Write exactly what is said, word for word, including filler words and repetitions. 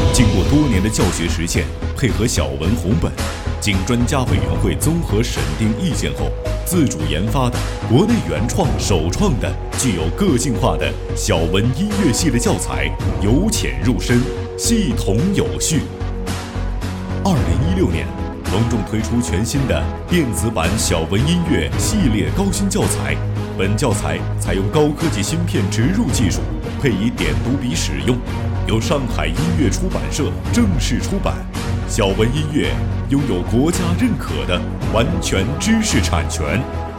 经过多年的教学实践，配合小文红本，经专家委员会综合审定意见后，自主研发的国内原创首创的具有个性化的小文音乐系列教材，由浅入深，系统有序。二零一六年，隆重推出全新的电子版小文音乐系列高新教材。本教材采用高科技芯片植入技术，配以点读笔使用，由上海音乐出版社正式出版。小文音乐拥有国家认可的完全知识产权。